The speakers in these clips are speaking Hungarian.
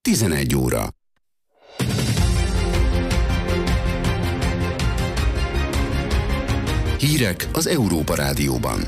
11 óra. Hírek az Európa Rádióban.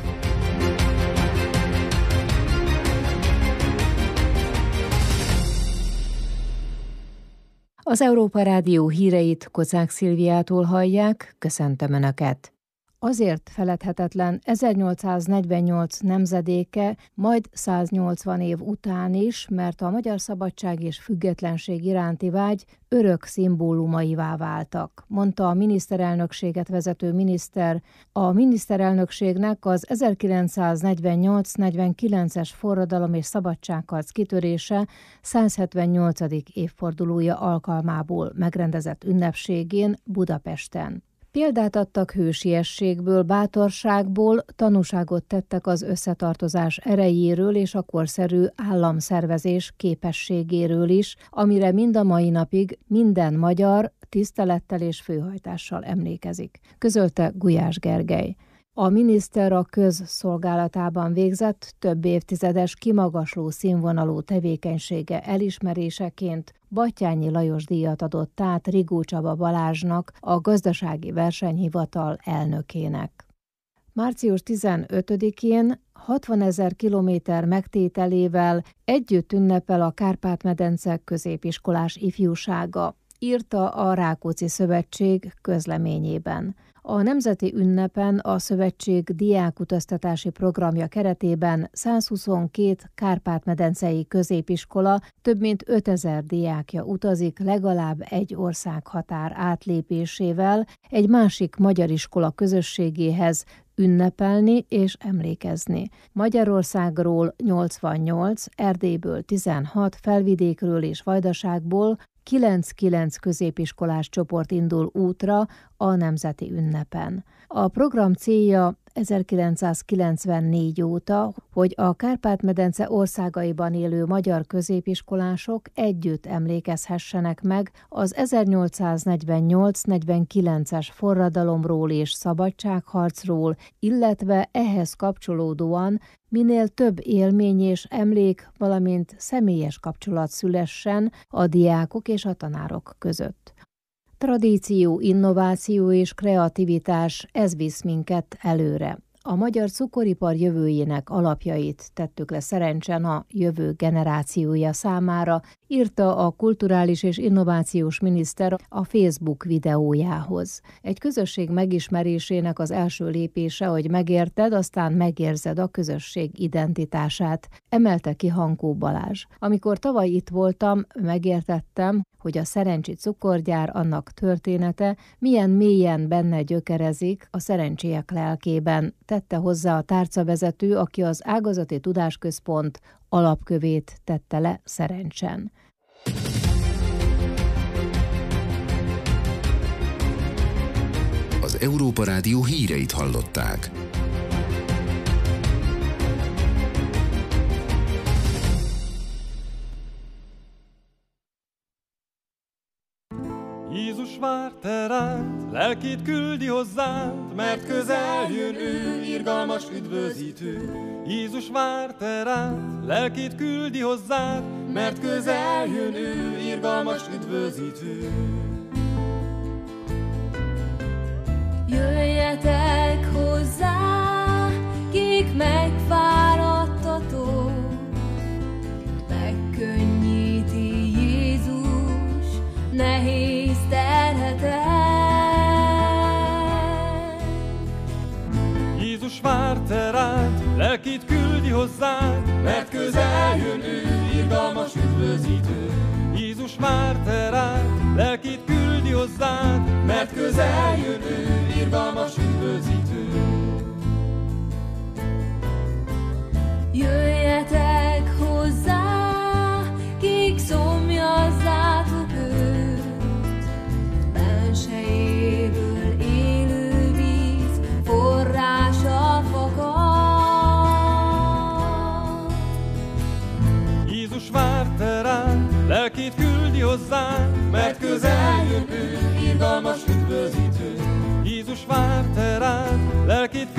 Az Európa Rádió híreit Kocák Szilviától hallják, köszöntöm Önöket! Azért feledhetetlen 1848 nemzedéke, majd 180 év után is, mert a magyar szabadság és függetlenség iránti vágy örök szimbólumaivá váltak, mondta a miniszterelnökséget vezető miniszter. A miniszterelnökségnek az 1948-49-es forradalom és szabadságharc kitörése 178. évfordulója alkalmából megrendezett ünnepségén Budapesten. Példát adtak hősiességből, bátorságból, tanúságot tettek az összetartozás erejéről és a korszerű államszervezés képességéről is, amire mind a mai napig minden magyar tisztelettel és főhajtással emlékezik, közölte Gulyás Gergely. A miniszter a közszolgálatában végzett több évtizedes kimagasló színvonalú tevékenysége elismeréseként Batthyány Lajos díjat adott át Rigó Csaba Balázsnak, a Gazdasági Versenyhivatal elnökének. Március 15-én 60 000 kilométer megtételével együtt ünnepel a Kárpát-medence középiskolás ifjúsága, írta a Rákóczi Szövetség közleményében. A nemzeti ünnepen a szövetség diákutaztatási programja keretében 122 kárpát-medencei középiskola több mint 5000 diákja utazik legalább egy országhatár átlépésével egy másik magyar iskola közösségéhez ünnepelni és emlékezni. Magyarországról 88, Erdélyből 16, Felvidékről és Vajdaságból 9 középiskolás csoport indul útra a nemzeti ünnepen. A program célja 1994 óta, hogy a Kárpát-medence országaiban élő magyar középiskolások együtt emlékezhessenek meg az 1848-49-es forradalomról és szabadságharcról, illetve ehhez kapcsolódóan minél több élmény és emlék, valamint személyes kapcsolat szülessen a diákok és a tanárok között. Tradíció, innováció és kreativitás, ez visz minket előre. A magyar cukoripar jövőjének alapjait tettük le szerencsen a jövő generációja számára, írta a kulturális és innovációs miniszter a Facebook videójához. Egy közösség megismerésének az első lépése, hogy megérted, aztán megérzed a közösség identitását, emelte ki Hankó Balázs. Amikor tavaly itt voltam, megértettem, hogy a Szerencsi cukorgyár, annak története milyen mélyen benne gyökerezik a szerencsiek lelkében, tette hozzá a tárcavezető, aki az Ágazati Tudásközpont alapkövét tette le Szerencsen. Az Európa Rádió híreit hallották. Jézus vár te rád, lelkét küldi hozzád, mert közel jön ő, irgalmas üdvözítő. Jézus vár te rád, lelkét küldi hozzád, mert közel jön ő, irgalmas üdvözítő. Jöjjetek hozzá, kik megfáradtatok, megkönnyíti Jézus nehéz terhetek. Jézus vár te rád, lelkét küldi hozzád, mert közel jön ő, irgalmas üdvözítő. Jézus vár te rád, lelkét küldi hozzád, mert közel jön ő, irgalmas üdvözítő. Jöjjetek hozzá, kik szomjazzátok őt, bensejéből élő víz forrása fakad. Jézus vár te rád, lelkét küldi hozzád, mert közel jön ő, irgalmas üdvözítő. Jézus vár te rád, lelkét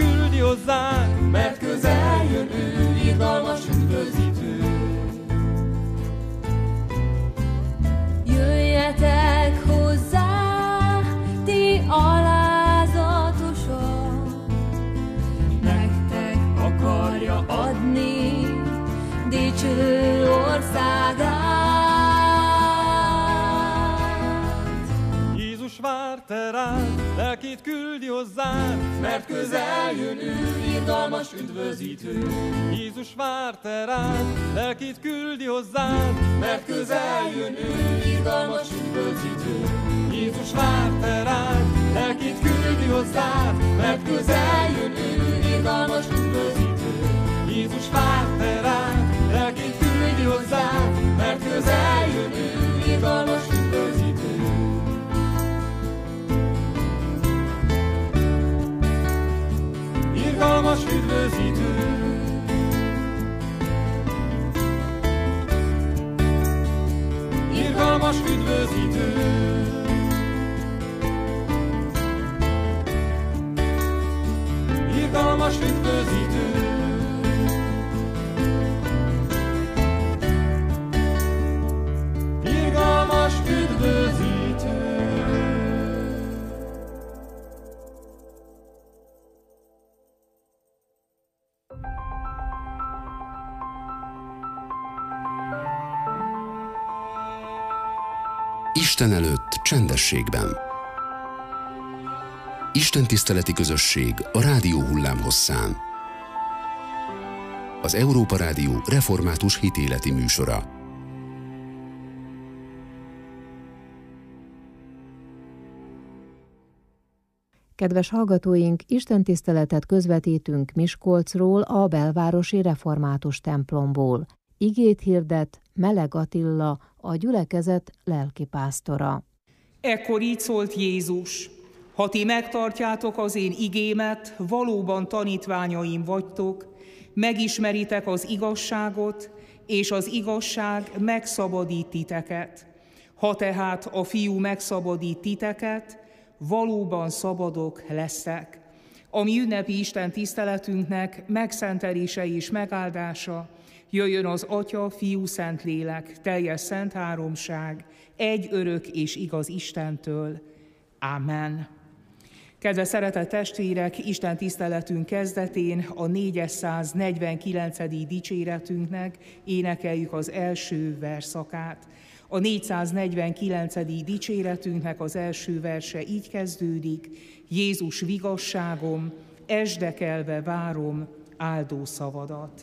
hozzád, mert közel jön ő, irgalmas üdvözítő. Jézus vár te rád, lelkét küldi hozzád, mert közel jön ő, irgalmas üdvözítő. Jézus vár te rád, lelkét küldi hozzád, mert közel jön ő, irgalmas üdvözítő. Jézus vár te rád, lelkét küldi hozzád, mert közel jön ő, irgalmas üdvözítő. Irgalmas üdvözítő. Irgalmas üdvözítő. Irgalmas üdvözítő. Irgalmas üdvözítő. Isten előtt csendességben. Isten tiszteleti közösség a rádió hullámhosszán. Az Európa Rádió református hitéleti műsora. Kedves hallgatóink, istentiszteletet közvetítünk Miskolcról, a belvárosi református templomból. Igét hirdet Meleg Attila, a gyülekezet lelkipásztora. Ekkor így szólt Jézus: ha ti megtartjátok az én igémet, valóban tanítványaim vagytok, megismeritek az igazságot, és az igazság megszabadít titeket. Ha tehát a Fiú megszabadít titeket, valóban szabadok lesztek. A mi ünnepi Isten tiszteletünknek megszentelése és megáldása jöjjön az Atya, Fiú, Szentlélek, teljes szent háromság, egy örök és igaz Istentől. Amen. Kedves szeretett testvérek, Isten tiszteletünk kezdetén a 449. dicséretünknek énekeljük az első versszakát. A 449. dicséretünknek az első verse így kezdődik: Jézus vigasságom, esdekelve várom áldó szavadat.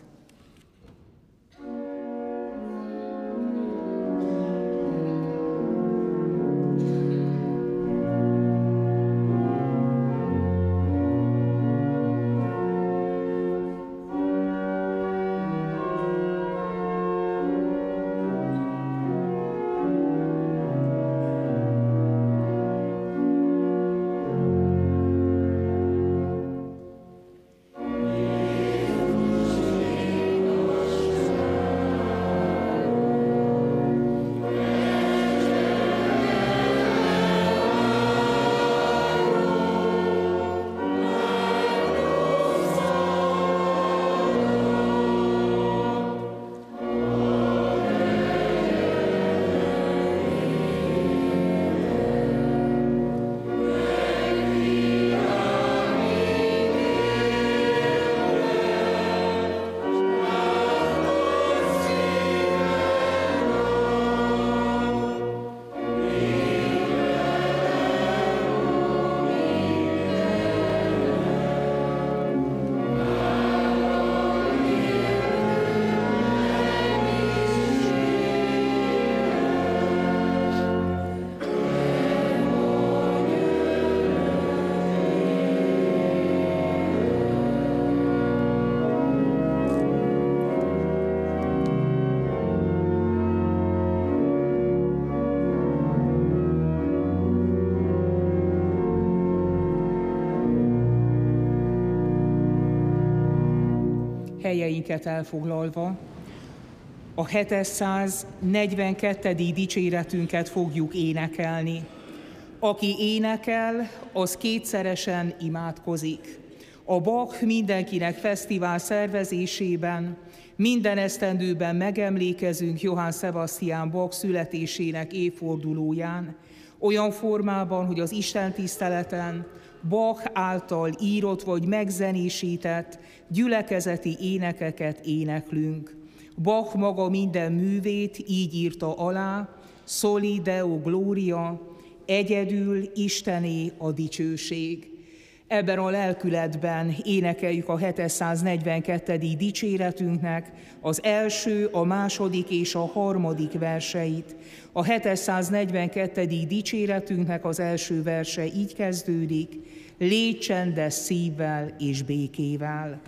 Helyeinket elfoglalva, a 742. dicséretünket fogjuk énekelni. Aki énekel, az kétszeresen imádkozik. A Bach mindenkinek fesztivál szervezésében minden esztendőben megemlékezünk Johann Sebastian Bach születésének évfordulóján, olyan formában, hogy az istentiszteleten Bach által írott vagy megzenésített gyülekezeti énekeket éneklünk. Bach maga minden művét így írta alá: Soli Deo Gloria, egyedül Istené a dicsőség. Ebben a lelkületben énekeljük a 742. dicséretünknek az első, a második és a harmadik verseit. A 742. dicséretünknek az első verse így kezdődik: légy csendes szívvel és békével.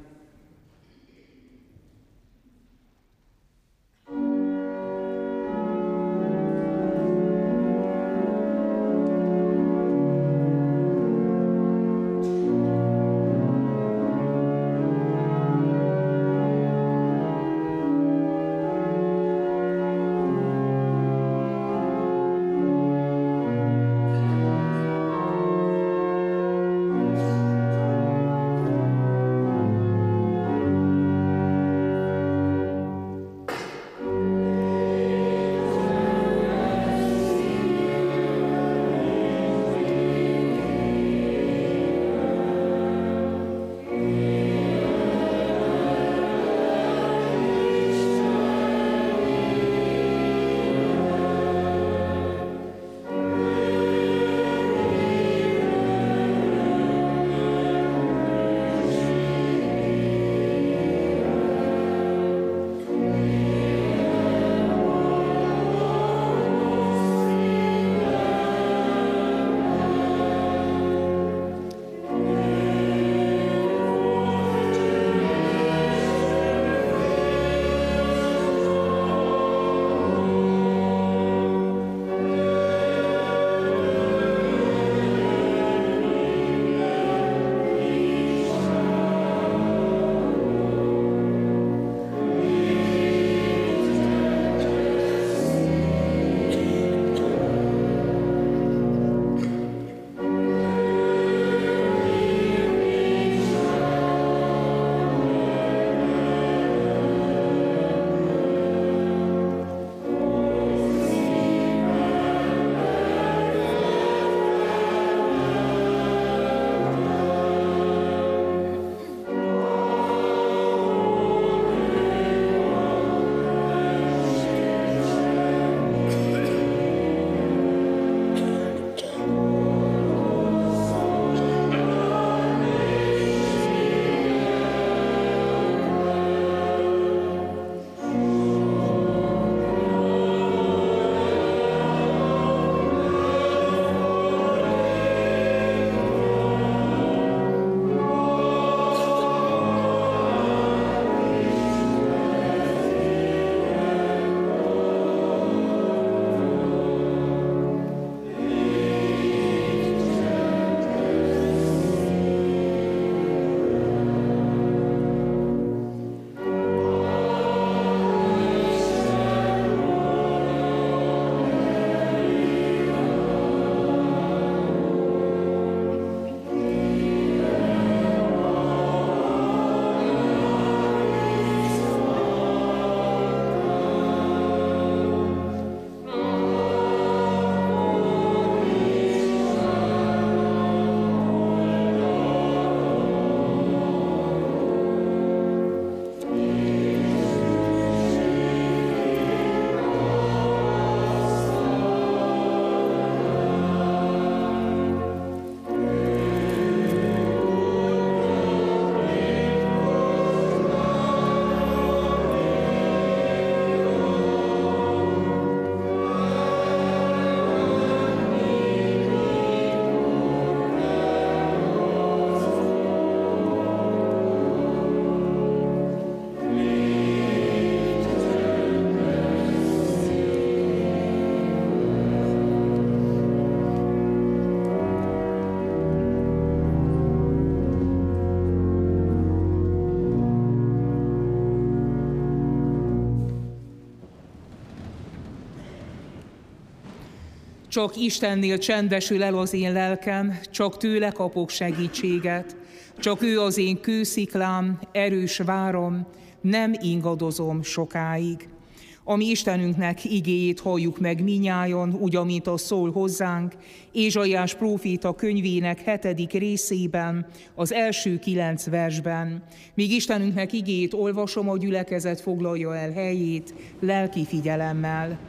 Csak Istennél csendesül el az én lelkem, csak tőle kapok segítséget. Csak ő az én kősziklám, erős várom, nem ingadozom sokáig. A mi Istenünknek igéjét halljuk meg minnyájan, úgy, amint az szól hozzánk, Ézsaiás próféta könyvének 7. részében, az első 9 versben. Míg Istenünknek igéjét olvasom, a gyülekezet foglalja el helyét lelki figyelemmel.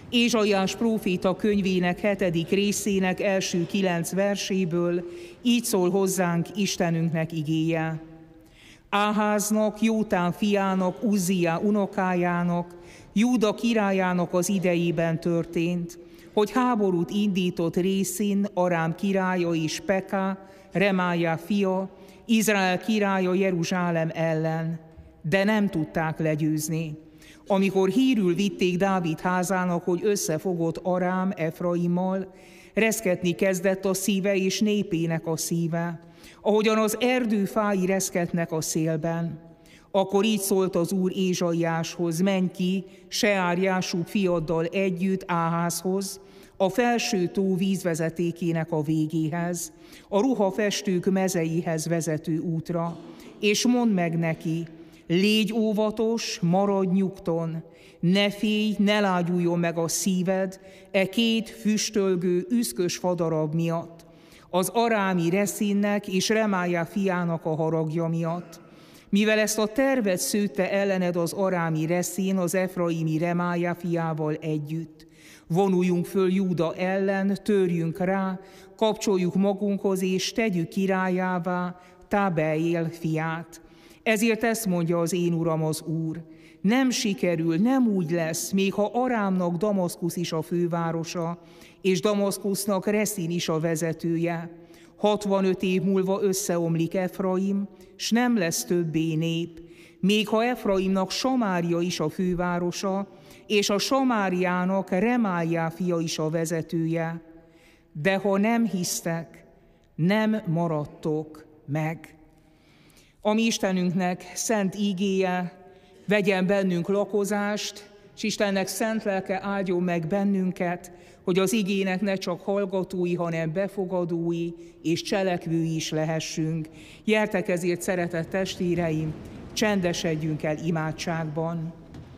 Ézsaiás próféta könyvének 7. részének első 9 verséből így szól hozzánk Istenünknek igéje. Áháznak, Jótám fiának, Uzzia unokájának, Júda királyának az idejében történt, hogy háborút indított Részin, Arám királya és Peka, Remália fia, Izrael királya Jeruzsálem ellen, de nem tudták legyőzni. Amikor hírül vitték Dávid házának, hogy összefogott Arám Efraimmal, reszketni kezdett a szíve és népének a szíve, ahogyan az erdő fái reszketnek a szélben. Akkor így szólt az Úr Ézsaiáshoz: menj ki Seár-Jásub fiaddal együtt Áházhoz, a felső tó vízvezetékének a végéhez, a ruhafestők mezeihez vezető útra, és mondd meg neki: légy óvatos, maradj nyugton, ne félj, ne lágyuljon meg a szíved e két füstölgő, üszkös fadarab miatt, az arámi Reszinnek és Remália fiának a haragja miatt. Mivel ezt a tervet szőtte ellened az arámi Reszin az efraimi Remália fiával együtt. Vonuljunk föl Júda ellen, törjünk rá, kapcsoljuk magunkhoz és tegyük királyává Tábeél fiát. Ezért ezt mondja az én Uram az Úr: nem sikerül, nem úgy lesz, még ha Arámnak Damaszkusz is a fővárosa, és Damaszkusznak Reszin is a vezetője. 65 év múlva összeomlik Efraim, s nem lesz többé nép, még ha Efraimnak Samária is a fővárosa, és a Samáriának Remália fia is a vezetője. De ha nem hisztek, nem maradtok meg. A mi Istenünknek szent ígéje vegyen bennünk lakozást, és Istennek szent lelke áldjon meg bennünket, hogy az igének ne csak hallgatói, hanem befogadói és cselekvői is lehessünk. Gyertek ezért, szeretett testvéreim, csendesedjünk el imádságban.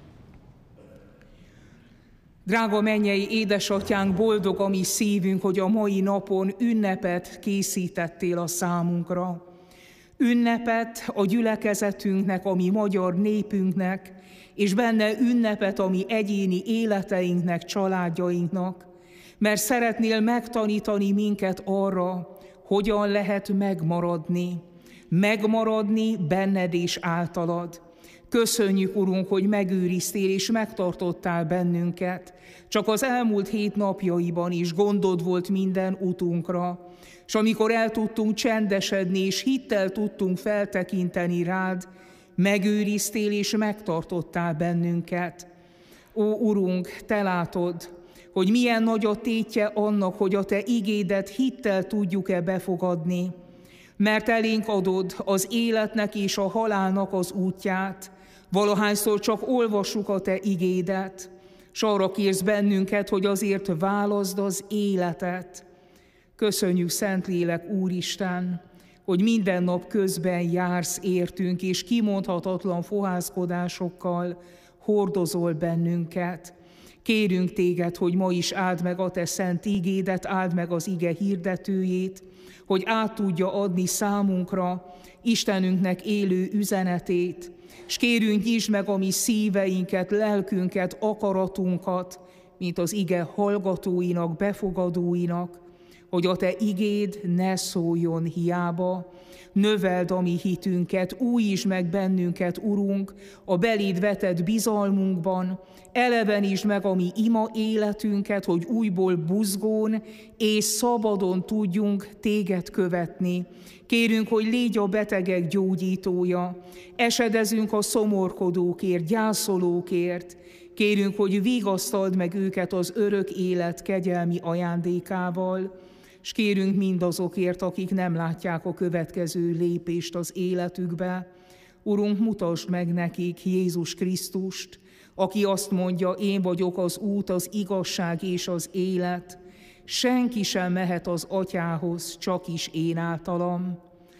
Drága mennyei édesatyánk, boldog a mi szívünk, hogy a mai napon ünnepet készítettél a számunkra. Ünnepet a gyülekezetünknek, a mi magyar népünknek, és benne ünnepet a mi egyéni életeinknek, családjainknak, mert szeretnél megtanítani minket arra, hogyan lehet megmaradni benned és általad. Köszönjük, Urunk, hogy megőriztél és megtartottál bennünket. Csak az elmúlt 7 napjaiban is gondod volt minden utunkra, és amikor el tudtunk csendesedni és hittel tudtunk feltekinteni rád, megőriztél és megtartottál bennünket. Ó, Urunk, te látod, hogy milyen nagy a tétje annak, hogy a te igédet hittel tudjuk-e befogadni, mert elénk adod az életnek és a halálnak az útját, valahányszor csak olvassuk a te igédet, s arra kérsz bennünket, hogy azért válaszd az életet. Köszönjük, Szentlélek Úristen, hogy minden nap közben jársz értünk, és kimondhatatlan fohászkodásokkal hordozol bennünket. Kérünk téged, hogy ma is áld meg a te szent ígédet, áld meg az ige hirdetőjét, hogy át tudja adni számunkra Istenünknek élő üzenetét, és kérünk, nyisd meg a mi szíveinket, lelkünket, akaratunkat, mint az ige hallgatóinak, befogadóinak, hogy a te igéd ne szóljon hiába. Növeld a mi hitünket, újítsd meg bennünket, Urunk, a beléd vetett bizalmunkban, elevenítsd meg a mi ima életünket, hogy újból buzgón és szabadon tudjunk téged követni. Kérünk, hogy légy a betegek gyógyítója, esedezünk a szomorkodókért, gyászolókért. Kérünk, hogy vigasztald meg őket az örök élet kegyelmi ajándékával, és kérünk mindazokért, akik nem látják a következő lépést az életükbe. Urunk, mutasd meg nekik Jézus Krisztust, aki azt mondja: én vagyok az út, az igazság és az élet. Senki sem mehet az Atyához, csak is én általam.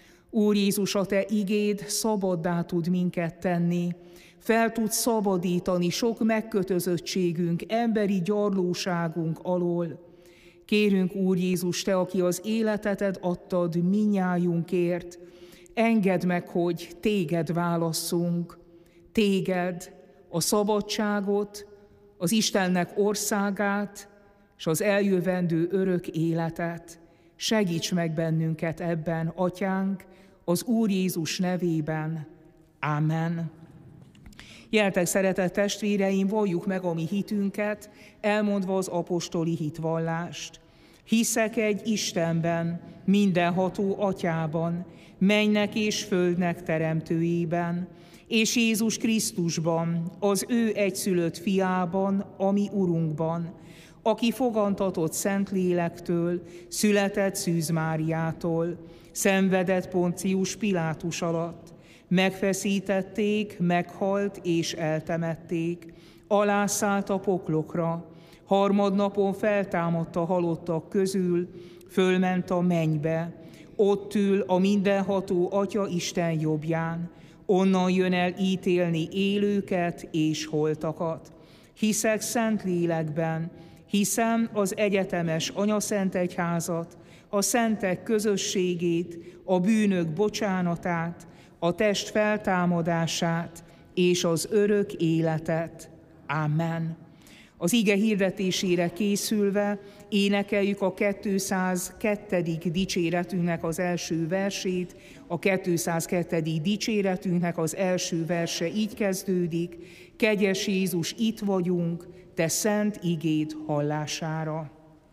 Úr Jézus, a te igéd szabaddá tud minket tenni, fel tud szabadítani sok megkötözöttségünk, emberi gyarlóságunk alól. Kérünk, Úr Jézus, te, aki az életeted adtad minnyájunkért, engedd meg, hogy téged válasszunk, téged, a szabadságot, az Istennek országát és az eljövendő örök életet. Segíts meg bennünket ebben, Atyánk, az Úr Jézus nevében. Ámen. Gyertek, szeretett testvéreim, valljuk meg a mi hitünket, elmondva az apostoli hitvallást. Hiszek egy Istenben, mindenható Atyában, mennynek és földnek teremtőjében, és Jézus Krisztusban, az ő egyszülött fiában, a mi Urunkban, aki fogantatott Szentlélektől, született Szűz Máriától, szenvedett Poncius Pilátus alatt, megfeszítették, meghalt és eltemették, alászállt a poklokra, harmadnapon feltámadt a halottak közül, fölment a mennybe, ott ül a mindenható Atya Isten jobbján, onnan jön el ítélni élőket és holtakat. Hiszek Szentlélekben, hiszem az egyetemes anyaszentegyházat, a szentek közösségét, a bűnök bocsánatát, a test feltámadását és az örök életet. Amen. Az ige hirdetésére készülve énekeljük a 202. dicséretünknek az első versét. A 202. dicséretünknek az első verse így kezdődik: Kegyes Jézus, itt vagyunk, te szent igéd hallására.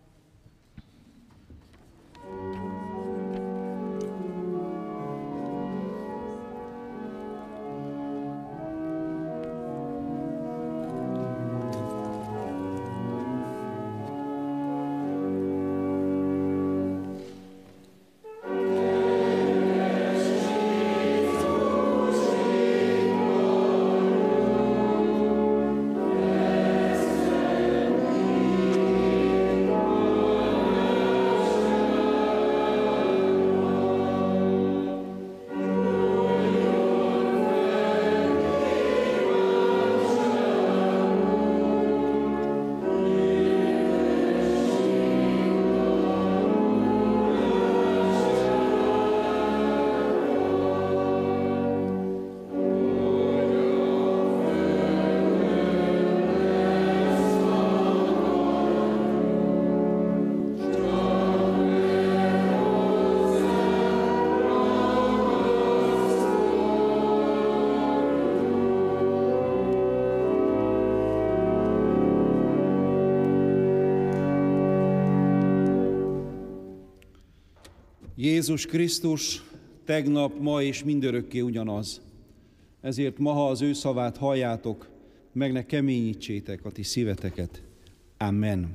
Jézus Krisztus tegnap, ma és mindörökké ugyanaz. Ezért ma, ha az ő szavát halljátok, meg ne keményítsétek a ti szíveteket. Amen.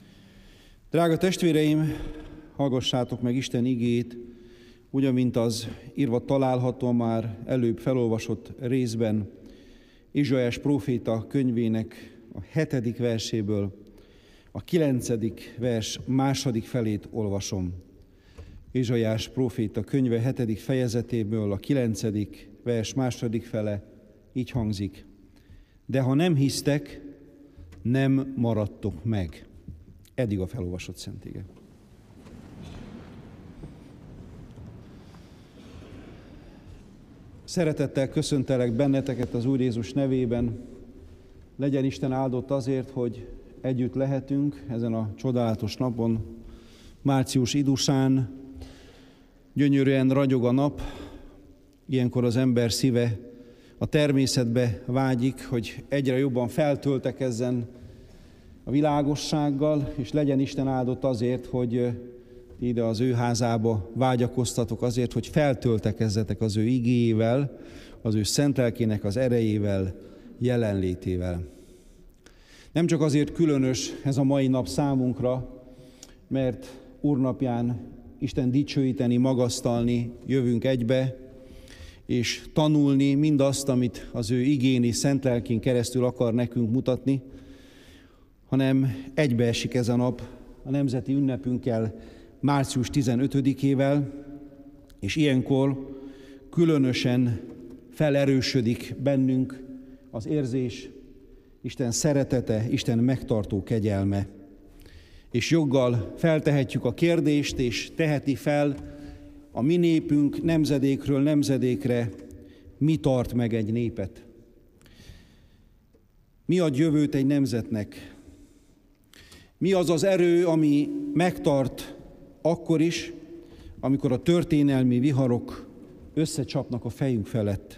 Drága testvéreim, hallgassátok meg Isten igéjét, ugyan, mint az írva található már előbb felolvasott részben, Izsaiás próféta könyvének a 7. verséből, a 9. vers második felét olvasom. Izsaiás próféta könyve 7. fejezetéből a 9. vers második fele így hangzik: De ha nem hisztek, nem maradtok meg. Eddig a felolvasott szent ige. Szeretettel köszöntelek benneteket az Úr Jézus nevében. Legyen Isten áldott azért, hogy együtt lehetünk ezen a csodálatos napon, március idusán. Gyönyörűen ragyog a nap, ilyenkor az ember szíve a természetbe vágyik, hogy egyre jobban feltöltekezzen a világossággal, és legyen Isten áldott azért, hogy ide az ő házába vágyakoztatok azért, hogy feltöltekezzetek az ő igéjével, az ő szent lelkének az erejével, jelenlétével. Nem csak azért különös ez a mai nap számunkra, mert Úrnapján Isten dicsőíteni, magasztalni jövünk egybe, és tanulni mindazt, amit az ő igéni, szent lelkén keresztül akar nekünk mutatni, hanem egybeesik ez a nap a nemzeti ünnepünkkel, március 15-ével, és ilyenkor különösen felerősödik bennünk az érzés, Isten szeretete, Isten megtartó kegyelme. És joggal feltehetjük a kérdést, és teheti fel a mi népünk nemzedékről nemzedékre, mi tart meg egy népet. Mi ad jövőt egy nemzetnek? Mi az az erő, ami megtart akkor is, amikor a történelmi viharok összecsapnak a fejünk felett?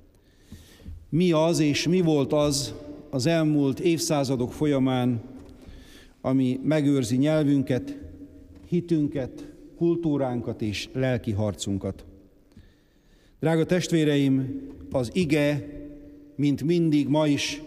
Mi az és mi volt az elmúlt évszázadok folyamán, ami megőrzi nyelvünket, hitünket, kultúránkat és lelki harcunkat? Drága testvéreim, az ige, mint mindig ma is,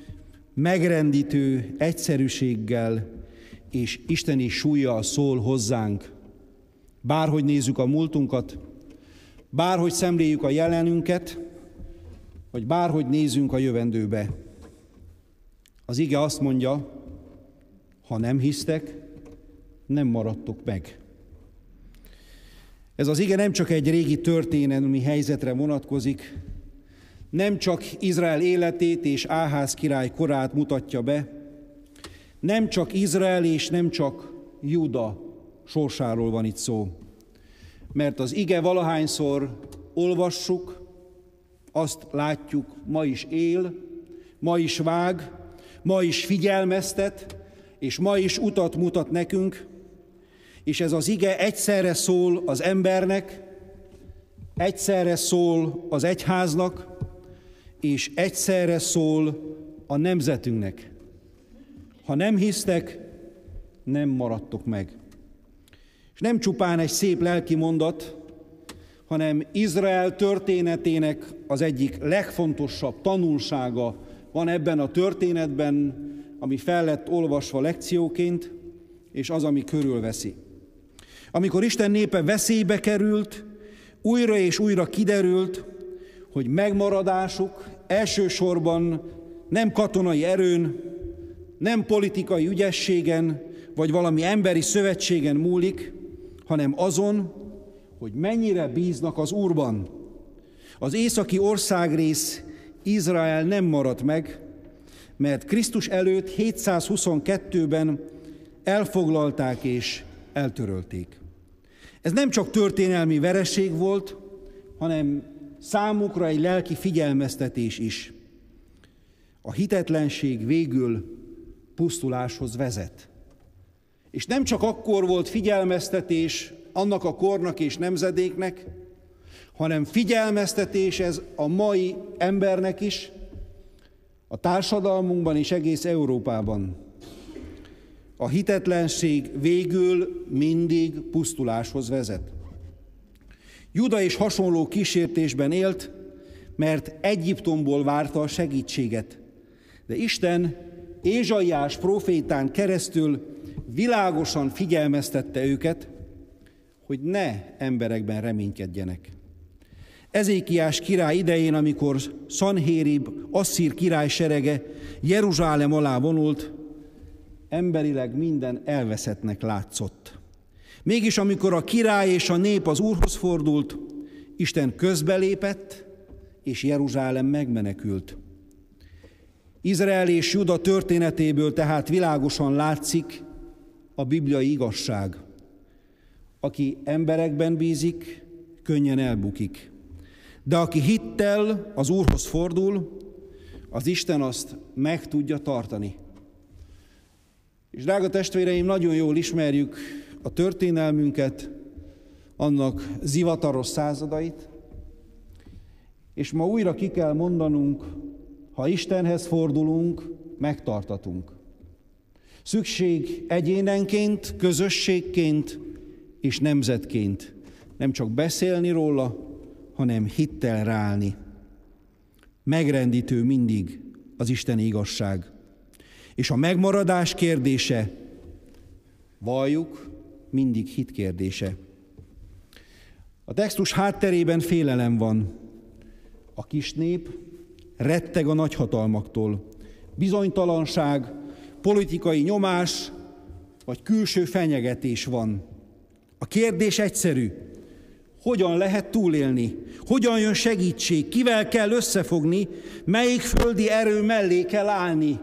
megrendítő egyszerűséggel és isteni súllyal szól hozzánk. Bárhogy nézzük a múltunkat, bárhogy szemléljük a jelenünket, vagy bárhogy nézzünk a jövendőbe. Az ige azt mondja, ha nem hisztek, nem maradtok meg. Ez az ige nem csak egy régi történelmi helyzetre vonatkozik, nem csak Izrael életét és Áház király korát mutatja be, nem csak Izrael és nem csak Júda sorsáról van itt szó. Mert az ige valahányszor olvassuk, azt látjuk, ma is él, ma is vág, ma is figyelmeztet, és ma is utat mutat nekünk, és ez az ige egyszerre szól az embernek, egyszerre szól az egyháznak, és egyszerre szól a nemzetünknek. Ha nem hisztek, nem maradtok meg. És nem csupán egy szép lelki mondat, hanem Izrael történetének az egyik legfontosabb tanulsága van ebben a történetben, ami fel lett olvasva lekcióként, és az, ami körülveszi. Amikor Isten népe veszélybe került, újra és újra kiderült, hogy megmaradásuk elsősorban nem katonai erőn, nem politikai ügyességen, vagy valami emberi szövetségen múlik, hanem azon, hogy mennyire bíznak az Úrban. Az északi országrész Izrael nem maradt meg, mert Krisztus előtt 722-ben elfoglalták és eltörölték. Ez nem csak történelmi vereség volt, hanem számukra egy lelki figyelmeztetés is. A hitetlenség végül pusztuláshoz vezet. És nem csak akkor volt figyelmeztetés annak a kornak és nemzedéknek, hanem figyelmeztetés ez a mai embernek is, a társadalmunkban és egész Európában. A hitetlenség végül mindig pusztuláshoz vezet. Júda is hasonló kísértésben élt, mert Egyiptomból várta a segítséget. De Isten Ézsaiás prófétán keresztül világosan figyelmeztette őket, hogy ne emberekben reménykedjenek. Ezékiás király idején, amikor Szanhérib, asszír király serege Jeruzsálem alá vonult, emberileg minden elveszettnek látszott. Mégis amikor a király és a nép az Úrhoz fordult, Isten közbelépett, és Jeruzsálem megmenekült. Izrael és Júda történetéből tehát világosan látszik a bibliai igazság. Aki emberekben bízik, könnyen elbukik. De aki hittel az Úrhoz fordul, az Isten azt meg tudja tartani. És drága testvéreim, nagyon jól ismerjük a történelmünket, annak zivataros századait, és ma újra ki kell mondanunk, ha Istenhez fordulunk, megtartatunk. Szükség egyénenként, közösségként és nemzetként nem csak beszélni róla, hanem hittel ráállni. Megrendítő mindig az isteni igazság. És a megmaradás kérdése, valljuk, mindig hit kérdése. A textus hátterében félelem van. A kis nép retteg a nagyhatalmaktól. Bizonytalanság, politikai nyomás vagy külső fenyegetés van. A kérdés egyszerű. Hogyan lehet túlélni? Hogyan jön segítség? Kivel kell összefogni? Melyik földi erő mellé kell állni?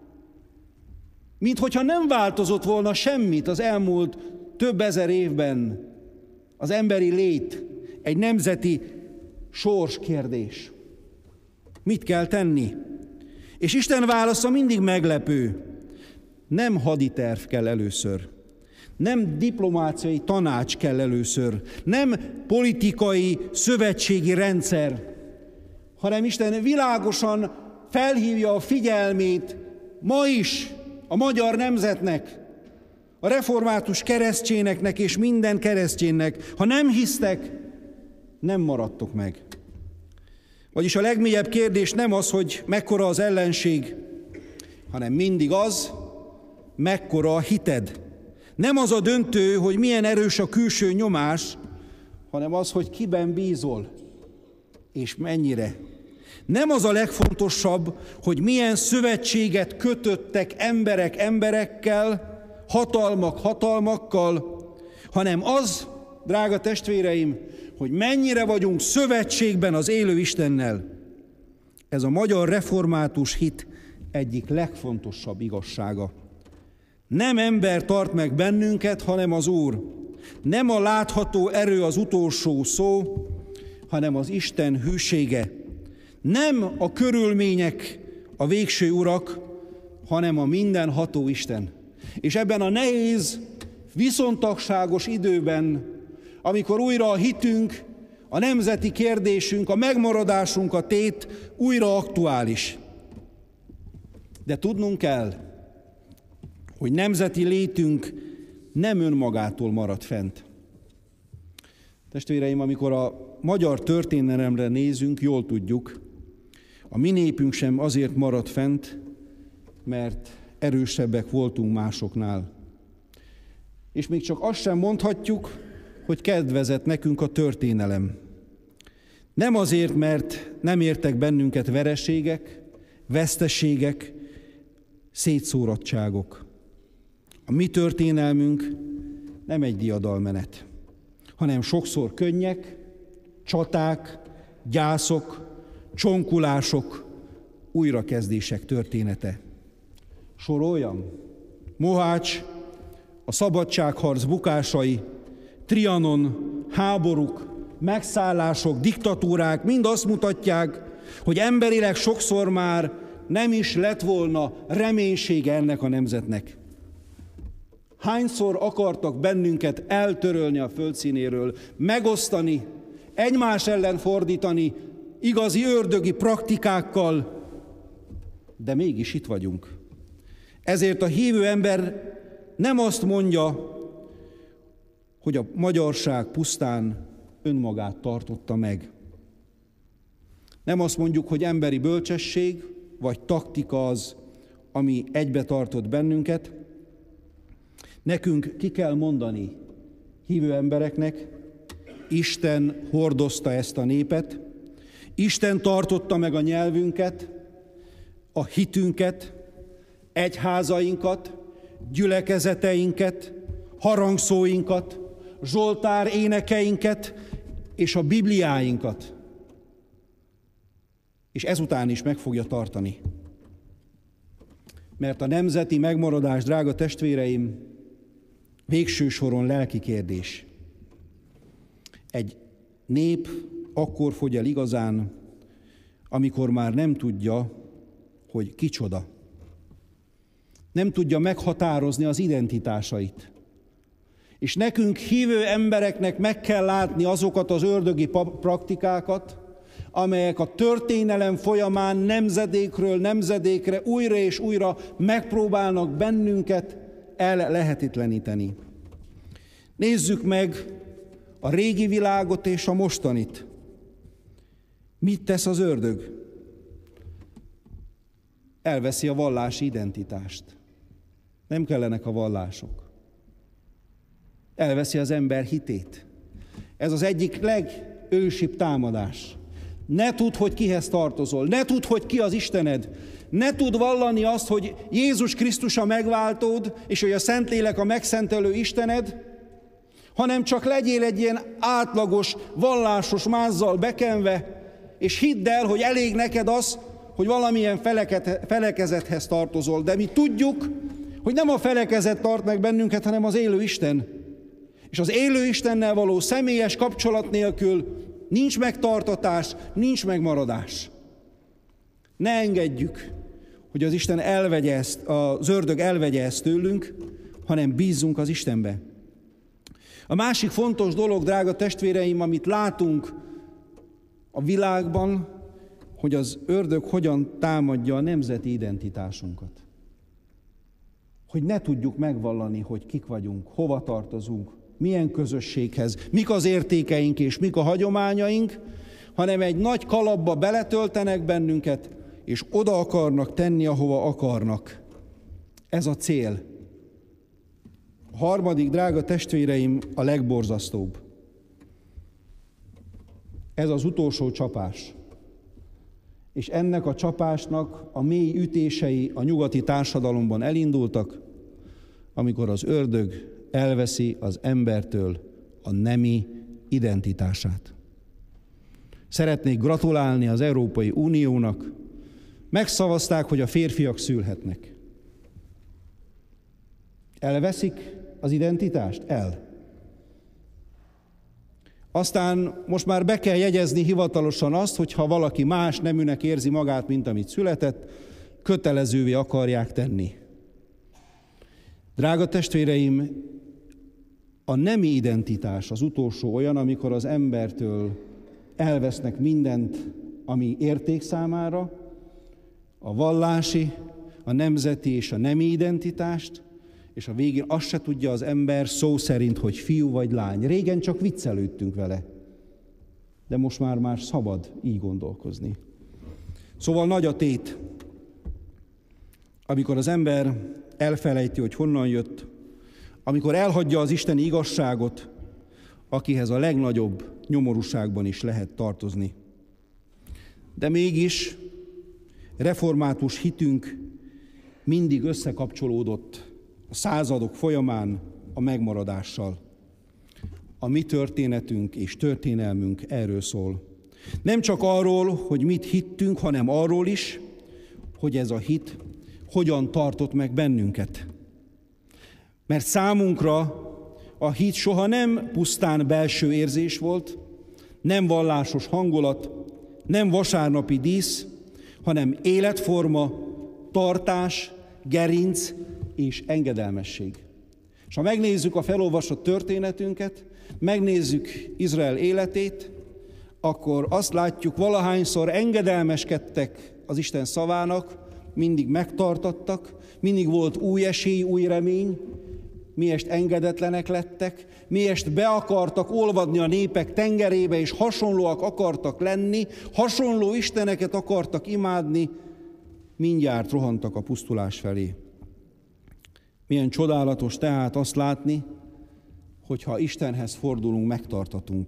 Minthogyha nem változott volna semmit az elmúlt több ezer évben az emberi lét, egy nemzeti sorskérdés. Mit kell tenni? És Isten válasza mindig meglepő. Nem haditerv kell először. Nem diplomáciai tanács kell először. Nem politikai szövetségi rendszer, hanem Isten világosan felhívja a figyelmét ma is a magyar nemzetnek, a református keresztényeknek és minden kereszténynek. Ha nem hisztek, nem maradtok meg. Vagyis a legmélyebb kérdés nem az, hogy mekkora az ellenség, hanem mindig az, mekkora a hited. Nem az a döntő, hogy milyen erős a külső nyomás, hanem az, hogy kiben bízol, és mennyire. Nem az a legfontosabb, hogy milyen szövetséget kötöttek emberek emberekkel, hatalmak hatalmakkal, hanem az, drága testvéreim, hogy mennyire vagyunk szövetségben az élő Istennel. Ez a magyar református hit egyik legfontosabb igazsága. Nem ember tart meg bennünket, hanem az Úr. Nem a látható erő az utolsó szó, hanem az Isten hűsége. Nem a körülmények a végső urak, hanem a mindenható Isten. És ebben a nehéz, viszontagságos időben, amikor újra a hitünk, a nemzeti kérdésünk, a megmaradásunk a tét újra aktuális. De tudnunk kell, hogy nemzeti létünk nem önmagától marad fent. Testvéreim, amikor a magyar történelemre nézünk, jól tudjuk, a mi népünk sem azért marad fent, mert erősebbek voltunk másoknál. És még csak azt sem mondhatjuk, hogy kedvezett nekünk a történelem. Nem azért, mert nem értek bennünket vereségek, veszteségek, szétszóradtságok. A mi történelmünk nem egy diadalmenet, hanem sokszor könnyek, csaták, gyászok, csonkulások, újrakezdések története. Soroljam: Mohács, a szabadságharc bukásai, Trianon, háborúk, megszállások, diktatúrák mind azt mutatják, hogy emberileg sokszor már nem is lett volna reménysége ennek a nemzetnek. Hányszor akartak bennünket eltörölni a földszínéről, megosztani, egymás ellen fordítani, igazi ördögi praktikákkal, de mégis itt vagyunk. Ezért a hívő ember nem azt mondja, hogy a magyarság pusztán önmagát tartotta meg. Nem azt mondjuk, hogy emberi bölcsesség vagy taktika az, ami egybe tartott bennünket. Nekünk ki kell mondani, hívő embereknek, Isten hordozta ezt a népet, Isten tartotta meg a nyelvünket, a hitünket, egyházainkat, gyülekezeteinket, harangszóinkat, zsoltár énekeinket és a Bibliáinkat. És ezután is meg fogja tartani. Mert a nemzeti megmaradás, drága testvéreim, végső soron lelki kérdés. Egy nép akkor fogy el igazán, amikor már nem tudja, hogy kicsoda. Nem tudja meghatározni az identitásait. És nekünk hívő embereknek meg kell látni azokat az ördögi praktikákat, amelyek a történelem folyamán nemzedékről nemzedékre újra és újra megpróbálnak bennünket ellehetetleníteni. Nézzük meg a régi világot és a mostanit. Mit tesz az ördög? Elveszi a vallási identitást. Nem kellenek a vallások. Elveszi az ember hitét. Ez az egyik legősibb támadás. Ne tudd, hogy kihez tartozol. Ne tudd, hogy ki az Istened. Ne tudd vallani azt, hogy Jézus Krisztus a megváltód, és hogy a Szentlélek a megszentelő Istened, hanem csak legyél egy ilyen átlagos, vallásos mázzal bekenve, és hidd el, hogy elég neked az, hogy valamilyen felekezethez tartozol. De mi tudjuk, hogy nem a felekezet tart meg bennünket, hanem az élő Isten. És az élő Istennel való személyes kapcsolat nélkül nincs megtartatás, nincs megmaradás. Ne engedjük, hogy az ördög elvegye ezt tőlünk, hanem bízzunk az Istenbe. A másik fontos dolog, drága testvéreim, amit látunk a világban, hogy az ördög hogyan támadja a nemzeti identitásunkat. Hogy ne tudjuk megvallani, hogy kik vagyunk, hova tartozunk, milyen közösséghez, mik az értékeink és mik a hagyományaink, hanem egy nagy kalapba beletöltenek bennünket, és oda akarnak tenni, ahova akarnak. Ez a cél. A harmadik, drága testvéreim, a legborzasztóbb. Ez az utolsó csapás. És ennek a csapásnak a mély ütései a nyugati társadalomban elindultak, amikor az ördög elveszi az embertől a nemi identitását. Szeretnék gratulálni az Európai Uniónak. Megszavazták, hogy a férfiak szülhetnek. Elveszik az identitást? El. Aztán most már be kell jegyezni hivatalosan azt, hogy ha valaki más neműnek érzi magát, mint amit született, kötelezővé akarják tenni. Drága testvéreim, a nemi identitás az utolsó olyan, amikor az embertől elvesznek mindent, ami érték számára, a vallási, a nemzeti és a nemi identitást, és a végén azt se tudja az ember szó szerint, hogy fiú vagy lány. Régen csak viccelődtünk vele, de most már szabad így gondolkozni. Szóval nagy a tét, amikor az ember elfelejti, hogy honnan jött, amikor elhagyja az isteni igazságot, akihez a legnagyobb nyomorúságban is lehet tartozni. De mégis református hitünk mindig összekapcsolódott a századok folyamán a megmaradással. A mi történetünk és történelmünk erről szól. Nem csak arról, hogy mit hittünk, hanem arról is, hogy ez a hit hogyan tartott meg bennünket. Mert számunkra a hit soha nem pusztán belső érzés volt, nem vallásos hangulat, nem vasárnapi dísz, hanem életforma, tartás, gerinc és engedelmesség. És ha megnézzük a felolvasott történetünket, megnézzük Izrael életét, akkor azt látjuk, valahányszor engedelmeskedtek az Isten szavának, mindig megtartattak, mindig volt új esély, új remény, miest engedetlenek lettek, miest be akartak olvadni a népek tengerébe, és hasonlóak akartak lenni, hasonló isteneket akartak imádni, mindjárt rohantak a pusztulás felé. Milyen csodálatos tehát azt látni, hogy ha Istenhez fordulunk, megtartatunk.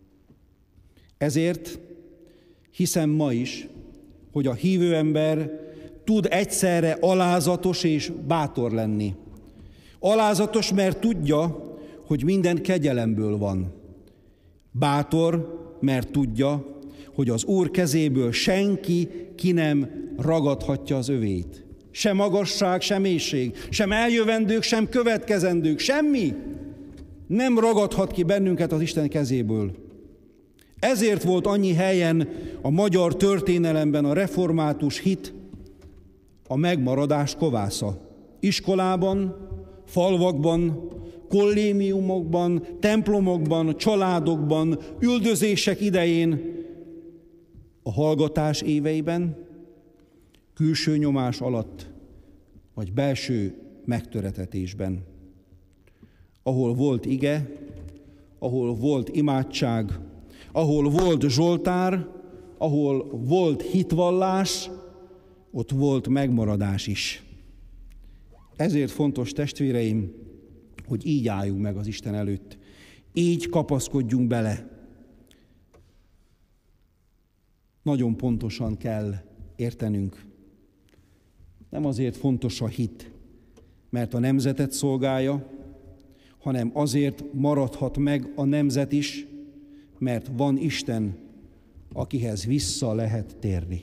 Ezért hiszem ma is, hogy a hívő ember tud egyszerre alázatos és bátor lenni. Alázatos, mert tudja, hogy minden kegyelemből van. Bátor, mert tudja, hogy az Úr kezéből senki ki nem ragadhatja az övét. Sem magasság, sem mélység, sem eljövendők, sem következendők, semmi nem ragadhat ki bennünket az Isten kezéből. Ezért volt annyi helyen a magyar történelemben a református hit a megmaradás kovásza. Iskolában, falvakban, kollégiumokban, templomokban, családokban, üldözések idején, a hallgatás éveiben, külső nyomás alatt, vagy belső megtöretetésben. Ahol volt ige, ahol volt imádság, ahol volt zsoltár, ahol volt hitvallás, ott volt megmaradás is. Ezért fontos, testvéreim, hogy így álljunk meg az Isten előtt. Így kapaszkodjunk bele. Nagyon pontosan kell értenünk. Nem azért fontos a hit, mert a nemzetet szolgálja, hanem azért maradhat meg a nemzet is, mert van Isten, akihez vissza lehet térni.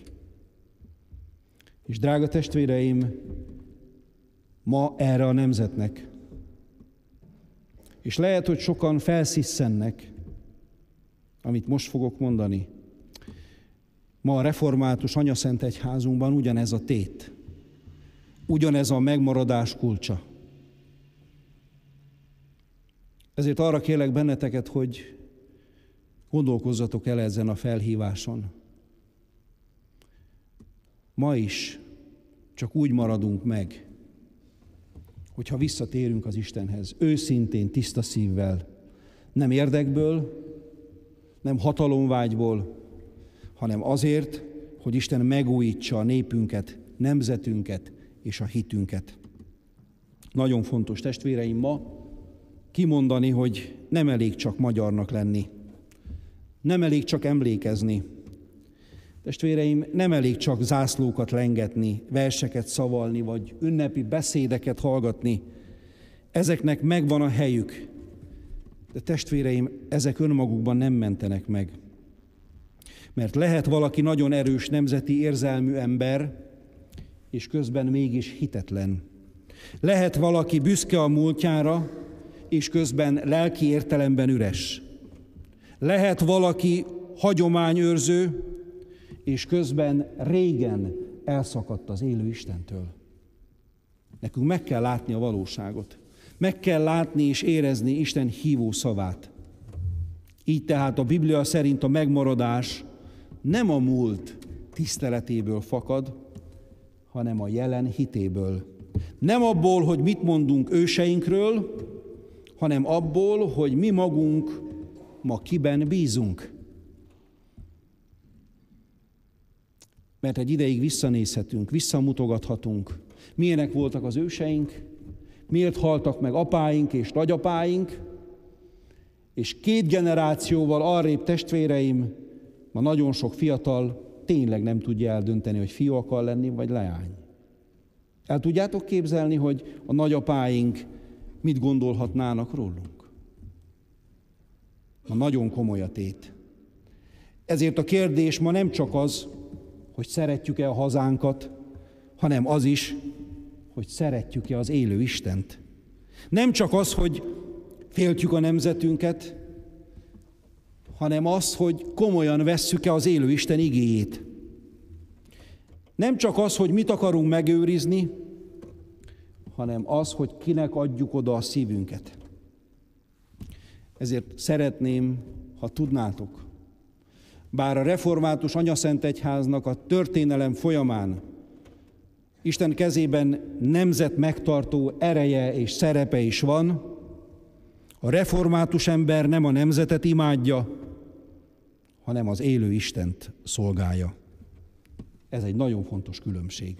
És drága testvéreim, ma erre a nemzetnek, és lehet, hogy sokan felszisszennek, amit most fogok mondani. Ma a református anyaszent egyházunkban ugyanez a tét. ugyanez a megmaradás kulcsa. Ezért arra kérlek benneteket, hogy gondolkozzatok el ezen a felhíváson. Ma is csak úgy maradunk meg, hogyha visszatérünk az Istenhez, őszintén, tiszta szívvel, nem érdekből, nem hatalomvágyból, hanem azért, hogy Isten megújítsa a népünket, nemzetünket és a hitünket. Nagyon fontos, testvéreim, ma kimondani, hogy nem elég csak magyarnak lenni, nem elég csak emlékezni. Testvéreim, nem elég csak zászlókat lengetni, verseket szavalni, vagy ünnepi beszédeket hallgatni. Ezeknek megvan a helyük. De testvéreim, ezek önmagukban nem mentenek meg. Mert lehet valaki nagyon erős nemzeti érzelmű ember, és közben mégis hitetlen. Lehet valaki büszke a múltjára, és közben lelki értelemben üres. Lehet valaki hagyományőrző, és közben régen elszakadt az élő Istentől. Nekünk meg kell látni a valóságot. Meg kell látni és érezni Isten hívó szavát. Így tehát a Biblia szerint a megmaradás nem a múlt tiszteletéből fakad, hanem a jelen hitéből. Nem abból, hogy mit mondunk őseinkről, hanem abból, hogy mi magunk ma kiben bízunk. Mert egy ideig visszanézhetünk, visszamutogathatunk. Milyenek voltak az őseink, miért haltak meg apáink és nagyapáink, és 2 generációval arrébb, testvéreim, ma nagyon sok fiatal tényleg nem tudja eldönteni, hogy fiú akar lenni, vagy leány. El tudjátok képzelni, hogy a nagyapáink mit gondolhatnának rólunk? Ma nagyon komoly a tét. Ezért a kérdés ma nem csak az, hogy szeretjük-e a hazánkat, hanem az is, hogy szeretjük-e az élő Istent. Nem csak az, hogy féltjük a nemzetünket, hanem az, hogy komolyan vesszük-e az élő Isten igéjét. Nem csak az, hogy mit akarunk megőrizni, hanem az, hogy kinek adjuk oda a szívünket. Ezért szeretném, ha tudnátok, bár a református Anyaszent Egyháznak a történelem folyamán Isten kezében nemzet megtartó ereje és szerepe is van, a református ember nem a nemzetet imádja, hanem az élő Istent szolgálja. Ez egy nagyon fontos különbség.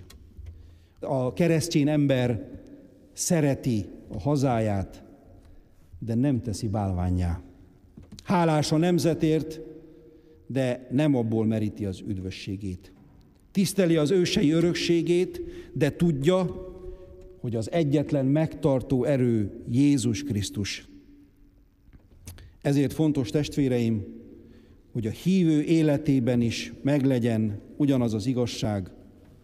A keresztény ember szereti a hazáját, de nem teszi bálvánnyá. Hálás a nemzetért, de nem abból meríti az üdvösségét. Tiszteli az ősei örökségét, de tudja, hogy az egyetlen megtartó erő Jézus Krisztus. Ezért fontos, testvéreim, hogy a hívő életében is meglegyen ugyanaz az igazság.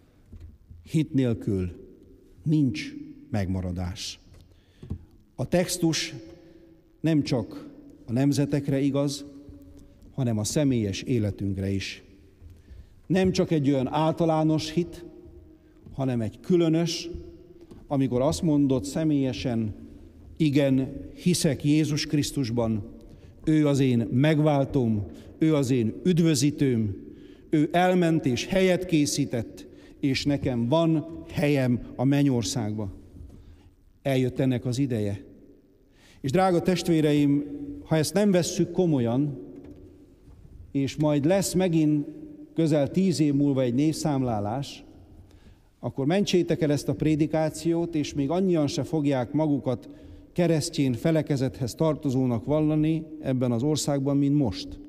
Hit nélkül nincs megmaradás. A textus nem csak a nemzetekre igaz, hanem a személyes életünkre is. Nem csak egy olyan általános hit, hanem egy különös, amikor azt mondod személyesen, igen, hiszek Jézus Krisztusban, ő az én megváltóm, ő az én üdvözítőm, ő elment és helyet készített, és nekem van helyem a mennyországba. Eljött ennek az ideje. És drága testvéreim, ha ezt nem vesszük komolyan, és majd lesz megint közel 10 év múlva egy névszámlálás, akkor mentsétek el ezt a prédikációt, és még annyian se fogják magukat keresztény felekezethez tartozónak vallani ebben az országban, mint most.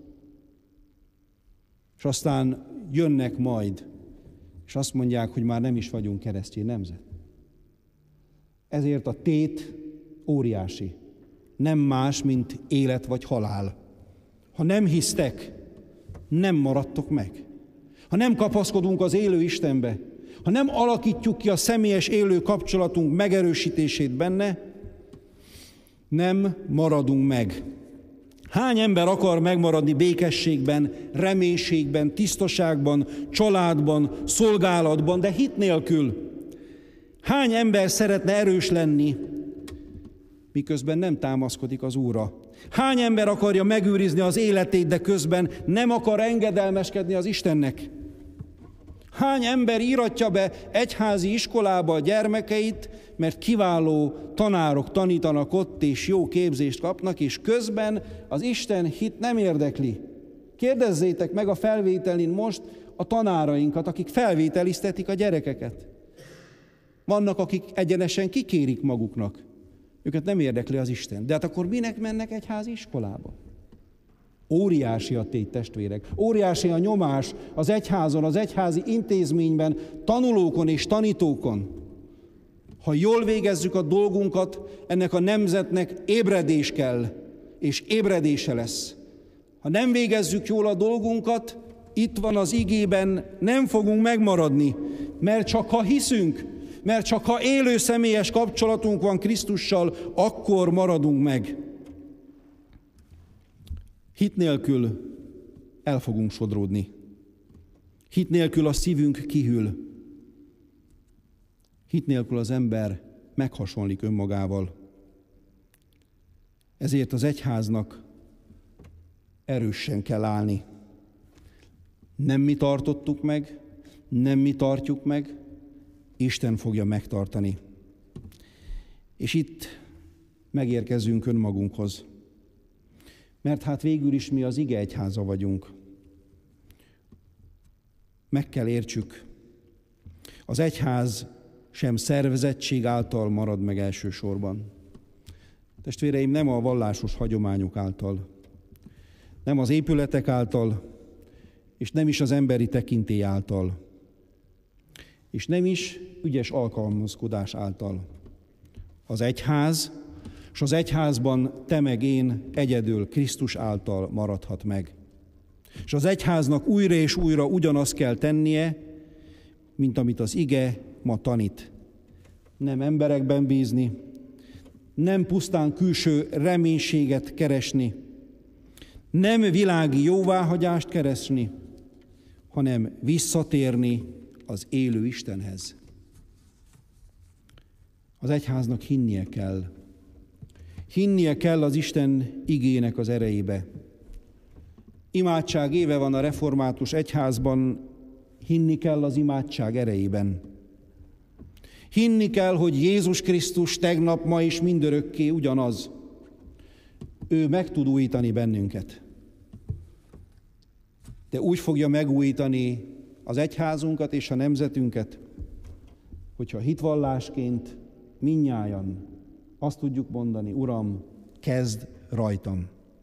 És aztán jönnek majd, és azt mondják, hogy már nem is vagyunk keresztény nemzet. Ezért a tét óriási. Nem más, mint élet vagy halál. Ha nem hisztek, nem maradtok meg. Ha nem kapaszkodunk az élő Istenbe, ha nem alakítjuk ki a személyes élő kapcsolatunk megerősítését benne, nem maradunk meg. Hány ember akar megmaradni békességben, reménységben, tisztaságban, családban, szolgálatban, de hit nélkül? Hány ember szeretne erős lenni, miközben nem támaszkodik az Úrra? Hány ember akarja megőrizni az életét, de közben nem akar engedelmeskedni az Istennek? Hány ember íratja be egyházi iskolába a gyermekeit, mert kiváló tanárok tanítanak ott, és jó képzést kapnak, és közben az Isten hit nem érdekli? Kérdezzétek meg a felvételin most a tanárainkat, akik felvételiztetik a gyerekeket. Vannak, akik egyenesen kikérik maguknak. Őket nem érdekli az Isten. De hát akkor minek mennek egyházi iskolába? Óriási a tét, testvérek. Óriási a nyomás az egyházon, az egyházi intézményben, tanulókon és tanítókon. Ha jól végezzük a dolgunkat, ennek a nemzetnek ébredés kell, és ébredése lesz. Ha nem végezzük jól a dolgunkat, itt van az igében, nem fogunk megmaradni, mert csak ha hiszünk, mert csak ha élő személyes kapcsolatunk van Krisztussal, akkor maradunk meg. Hit nélkül el fogunk sodródni. Hit nélkül a szívünk kihűl. Hit nélkül az ember meghasonlik önmagával. Ezért az egyháznak erősen kell állni. Nem mi tartottuk meg, nem mi tartjuk meg, Isten fogja megtartani. És itt megérkezünk önmagunkhoz. Mert hát végül is mi az ige egyháza vagyunk. Meg kell értsük, az egyház sem szervezettség által marad meg elsősorban. Testvéreim, nem a vallásos hagyományok által, nem az épületek által, és nem is az emberi tekintély által, és nem is ügyes alkalmazkodás által. Az egyház, és az egyházban te meg én egyedül Krisztus által maradhat meg. És az egyháznak újra és újra ugyanazt kell tennie, mint amit az ige ma tanít. Nem emberekben bízni, nem pusztán külső reménységet keresni, nem világi jóváhagyást keresni, hanem visszatérni az élő Istenhez. Az egyháznak hinnie kell. Hinnie kell az Isten igének az erejébe. Imádság éve van a református egyházban, hinni kell az imádság erejében. Hinni kell, hogy Jézus Krisztus tegnap, ma és mindörökké ugyanaz. Ő meg tud újítani bennünket. De úgy fogja megújítani az egyházunkat és a nemzetünket, hogyha hitvallásként mindnyájan azt tudjuk mondani, Uram, kezd rajtam.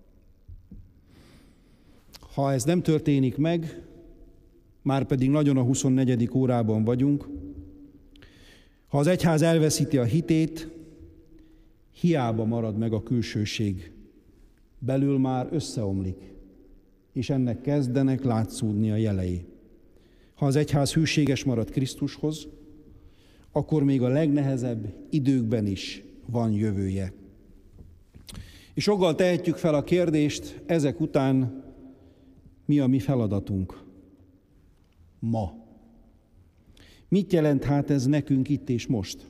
Ha ez nem történik meg, már pedig nagyon a 24. órában vagyunk, ha az egyház elveszíti a hitét, hiába marad meg a külsőség. Belül már összeomlik, és ennek kezdenek látszódni a jelei. Ha az egyház hűséges marad Krisztushoz, akkor még a legnehezebb időkben is van jövője. És joggal tehetjük fel a kérdést, ezek után mi a mi feladatunk ma? Mit jelent hát ez nekünk itt és most?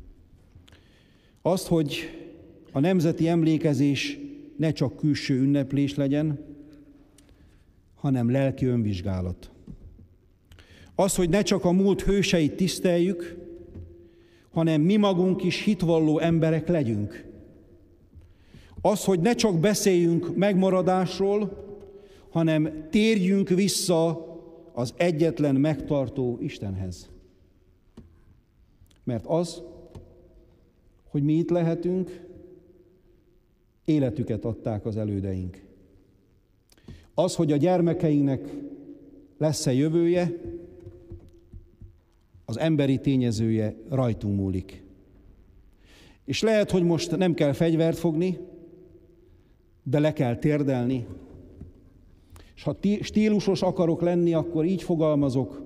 Azt, hogy a nemzeti emlékezés ne csak külső ünneplés legyen, hanem lelki önvizsgálat. Az, hogy ne csak a múlt hőseit tiszteljük, hanem mi magunk is hitvalló emberek legyünk. Az, hogy ne csak beszéljünk megmaradásról, hanem térjünk vissza az egyetlen megtartó Istenhez. Mert az, hogy mi itt lehetünk, életüket adták az elődeink. Az, hogy a gyermekeinknek lesz-e jövője, az emberi tényezője rajtunk múlik. És lehet, hogy most nem kell fegyvert fogni, de le kell térdelni. És ha stílusos akarok lenni, akkor így fogalmazok,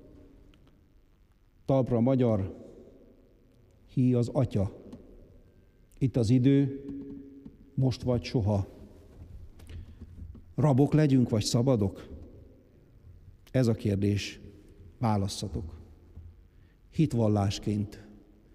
talpra magyar, hí az Atya. Itt az idő, most vagy soha. Rabok legyünk, vagy szabadok? Ez a kérdés. Válasszatok. Hitvallásként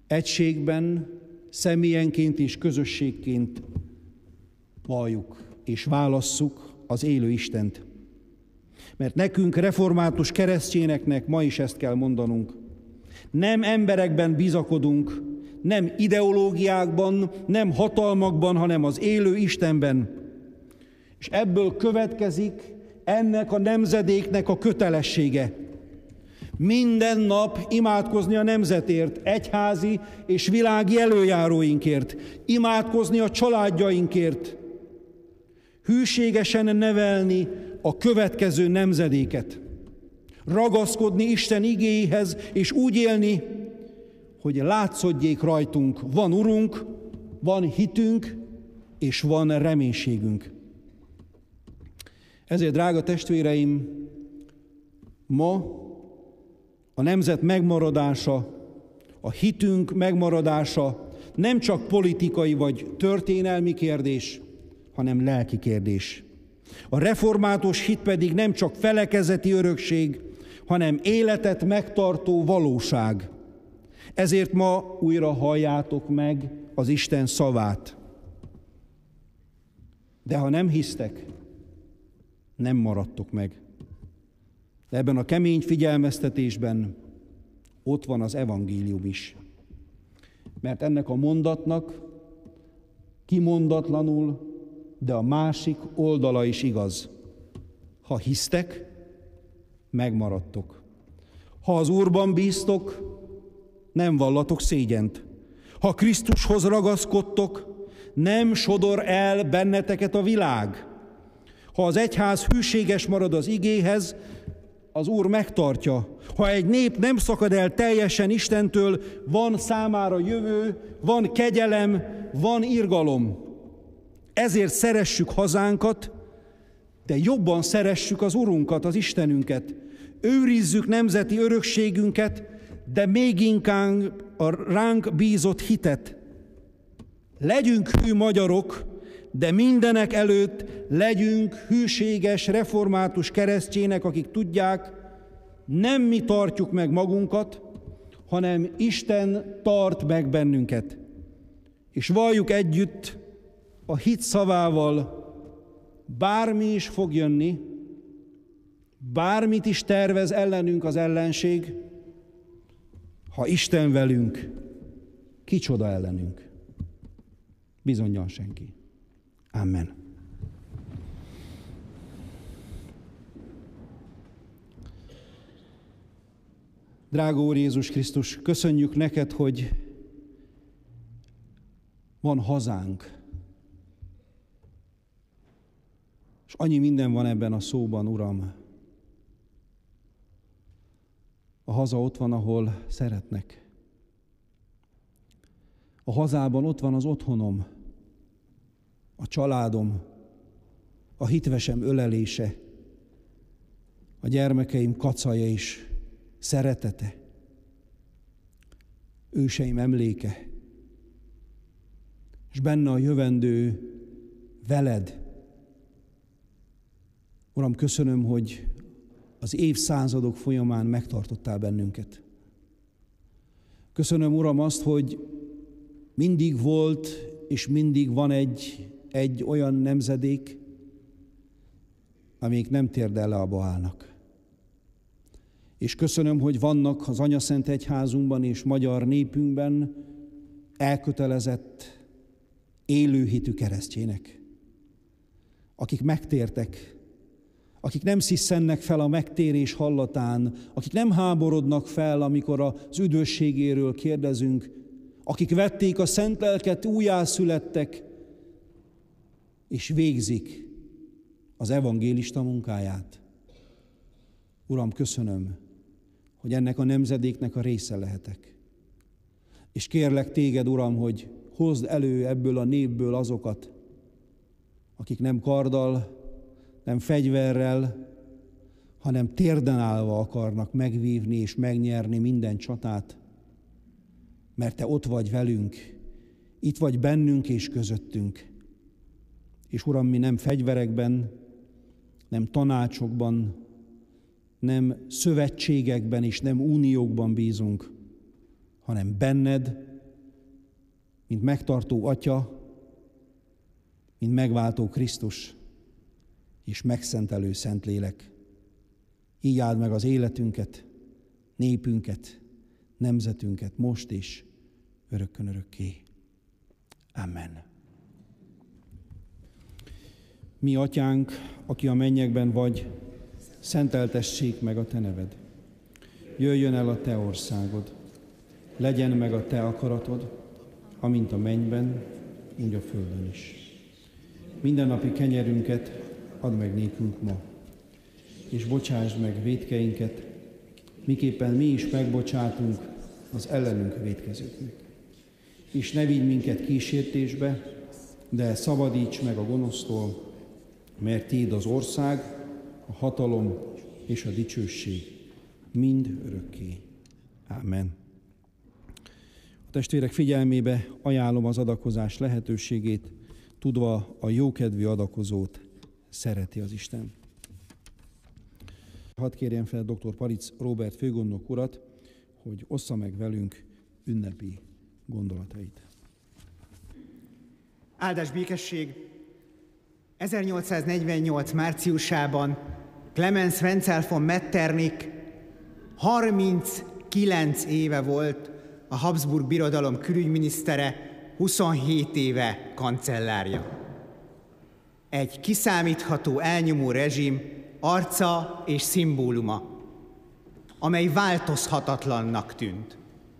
egységben, személyenként és közösségként valljuk és válasszuk az élő Istent. Mert nekünk, református keresztényeknek ma is ezt kell mondanunk. Nem emberekben bizakodunk, nem ideológiákban, nem hatalmakban, hanem az élő Istenben. És ebből következik ennek a nemzedéknek a kötelessége. Minden nap imádkozni a nemzetért, egyházi és világi előjáróinkért, imádkozni a családjainkért, hűségesen nevelni a következő nemzedéket, ragaszkodni Isten igéihez, és úgy élni, hogy látszódjék rajtunk, van Urunk, van hitünk, és van reménységünk. Ezért, drága testvéreim, ma a nemzet megmaradása, a hitünk megmaradása nem csak politikai vagy történelmi kérdés, hanem lelki kérdés. A református hit pedig nem csak felekezeti örökség, hanem életet megtartó valóság. Ezért ma újra halljátok meg az Isten szavát. De ha nem hisztek, nem maradtok meg. De ebben a kemény figyelmeztetésben ott van az evangélium is. Mert ennek a mondatnak kimondatlanul, de a másik oldala is igaz. Ha hisztek, megmaradtok. Ha az Úrban bíztok, nem vallatok szégyent. Ha Krisztushoz ragaszkodtok, nem sodor el benneteket a világ. Ha az egyház hűséges marad az igéhez, az Úr megtartja. Ha egy nép nem szakad el teljesen Istentől, van számára jövő, van kegyelem, van irgalom. Ezért szeressük hazánkat, de jobban szeressük az Urunkat, az Istenünket. Őrizzük nemzeti örökségünket, de még inkább a ránk bízott hitet. Legyünk hű magyarok, de mindenek előtt legyünk hűséges, református keresztjének, akik tudják, nem mi tartjuk meg magunkat, hanem Isten tart meg bennünket. És valljuk együtt a hit szavával, bármi is fog jönni, bármit is tervez ellenünk az ellenség, ha Isten velünk, kicsoda ellenünk? Bizonnyal senki. Amen. Drága Úr Jézus Krisztus, köszönjük neked, hogy van hazánk. És annyi minden van ebben a szóban, Uram. A haza ott van, ahol szeretnek. A hazában ott van az otthonom, a családom, a hitvesem ölelése, a gyermekeim kacaja és szeretete, őseim emléke, és benne a jövendő veled. Uram, köszönöm, hogy az évszázadok folyamán megtartottál bennünket. Köszönöm, Uram, azt, hogy mindig volt és mindig van egy olyan nemzedék, amelyik nem térdel le a Baálnak. És köszönöm, hogy vannak az Anyaszent Egyházunkban és magyar népünkben elkötelezett, élőhitű keresztjének, akik megtértek, akik nem sziszennek fel a megtérés hallatán, akik nem háborodnak fel, amikor az üdvösségéről kérdezünk, akik vették a szent lelket, újjászülettek, és végzik az evangélista munkáját. Uram, köszönöm, hogy ennek a nemzedéknek a része lehetek. És kérlek téged, Uram, hogy hozd elő ebből a népből azokat, akik nem karddal, nem fegyverrel, hanem térden állva akarnak megvívni és megnyerni minden csatát, mert te ott vagy velünk, itt vagy bennünk és közöttünk. És Uram, mi nem fegyverekben, nem tanácsokban, nem szövetségekben és nem uniókban bízunk, hanem benned mint megtartó Atya, mint megváltó Krisztus és megszentelő Szentlélek. Így áld meg az életünket, népünket, nemzetünket most is, örökkön örökké. Amen. Mi Atyánk, aki a mennyekben vagy, szenteltessék meg a te neved. Jöjjön el a te országod. Legyen meg a te akaratod, amint a mennyben, úgy a földön is. Mindennapi kenyerünket add meg nékünk ma, és bocsásd meg vétkeinket, miképpen mi is megbocsátunk az ellenünk vétkezőknek. És ne vigy minket kísértésbe, de szabadíts meg a gonosztól, mert tiéd az ország, a hatalom és a dicsőség mind örökké. Ámen. A testvérek figyelmébe ajánlom az adakozás lehetőségét, tudva a jókedvű adakozót szereti az Isten. Hadd kérjem fel dr. Paric Róbert főgondnok urat, hogy ossza meg velünk ünnepi gondolatait. Áldás békesség! 1848. márciusában Clemens Wenzel von Metternich 39 éve volt a Habsburg Birodalom külügyminisztere, 27 éve kancellárja. Egy kiszámítható, elnyomó rezsim arca és szimbóluma, amely változhatatlannak tűnt.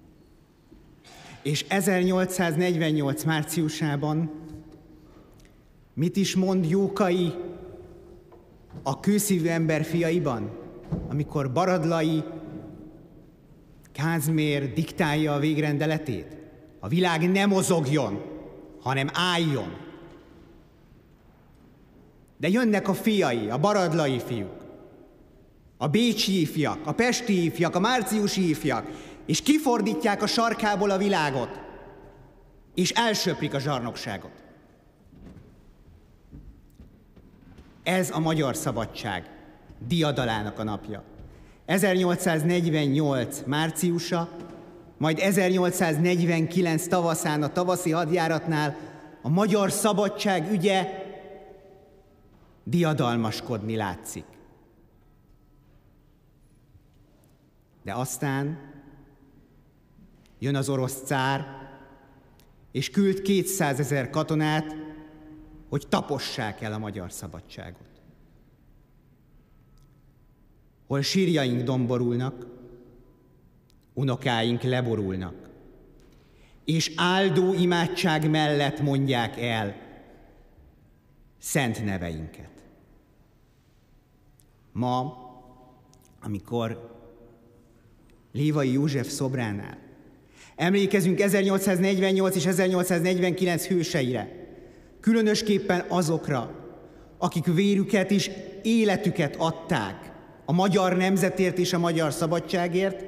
És 1848. márciusában mit is mond Jókai a kőszívű ember fiaiban, amikor Baradlai Kázmér diktálja a végrendeletét? A világ ne mozogjon, hanem álljon. De jönnek a fiai, a baradlai fiúk, a bécsi ifjak, a pesti ifjak, a márciusi ifjak, és kifordítják a sarkából a világot, és elsöprik a zsarnokságot. Ez a magyar szabadság diadalának a napja. 1848. márciusa, majd 1849. tavaszán a tavaszi hadjáratnál a magyar szabadság ügye diadalmaskodni látszik. De aztán jön az orosz cár, és küld 200 000 katonát, hogy tapossák el a magyar szabadságot. Hol sírjaink domborulnak, unokáink leborulnak, és áldó imádság mellett mondják el szent neveinket. Ma, amikor Lévai József szobránál emlékezünk 1848 és 1849 hőseire, különösképpen azokra, akik vérüket és életüket adták a magyar nemzetért és a magyar szabadságért,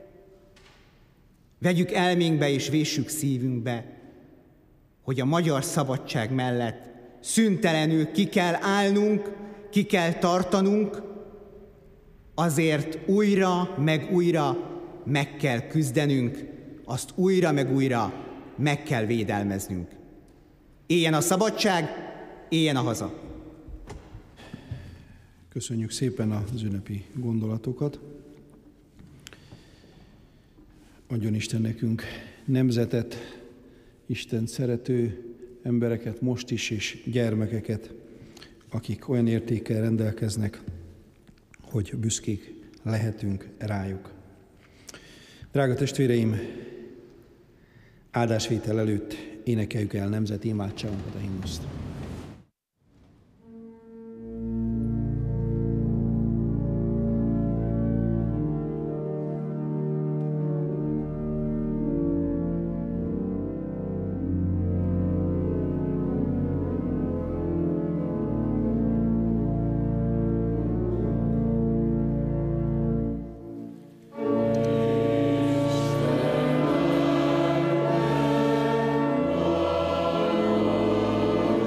vegyük elménkbe és véssük szívünkbe, hogy a magyar szabadság mellett szüntelenül ki kell állnunk, ki kell tartanunk, azért újra meg újra meg kell küzdenünk, azt újra meg újra meg kell védelmeznünk. Éljen a szabadság, éljen a haza! Köszönjük szépen az ünnepi gondolatokat. Adjon Isten nekünk nemzetet, Isten szerető embereket most is, és gyermekeket, akik olyan értékkel rendelkeznek, hogy büszkék lehetünk rájuk. Drága testvéreim, áldásvétel előtt énekeljük el nemzeti imádságunkat, a himnuszt.